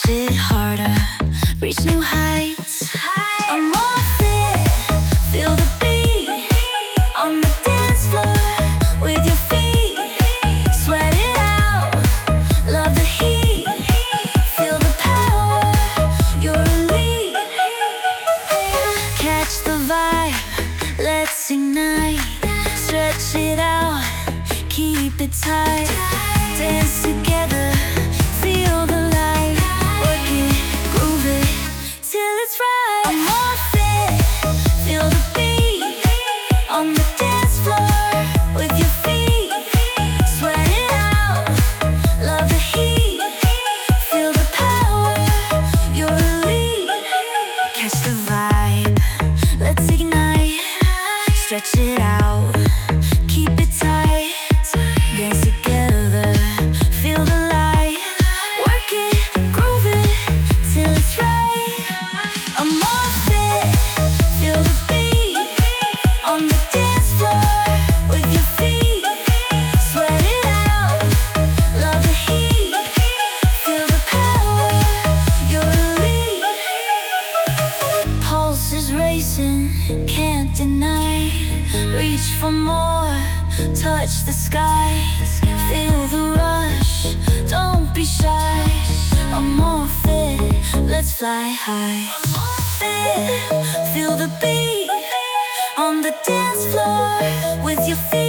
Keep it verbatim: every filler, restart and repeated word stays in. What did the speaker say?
it harder, reach new heights. I'm more fit, feel the beat on the dance floor with your feet. Sweat it out, love the heat, feel the power, you're elite. Catch the vibe, let's ignite. Stretch it out, keep it tight. Dance together, feel the light. Work it, groove it, till it's right. I'm more fit, feel the beat on the dance floor with your feet. Sweat it out, love the heat, feel the power, you're elite. Catch the vibe, let's ignite. Stretch it out, keep it tight. Dance together, feel the light. Work it, groove it, till it's right. I'm more fit, feel the beat on the dance floor with your feet. Sweat it out, love the heat, feel the power, you're elite. Pulse is racing, can't deny. Reach for more, touch the sky. Feel the rush, don't be shy. I'm more fit, let's fly high. Fit, feel the beat on the dance floor with your feet.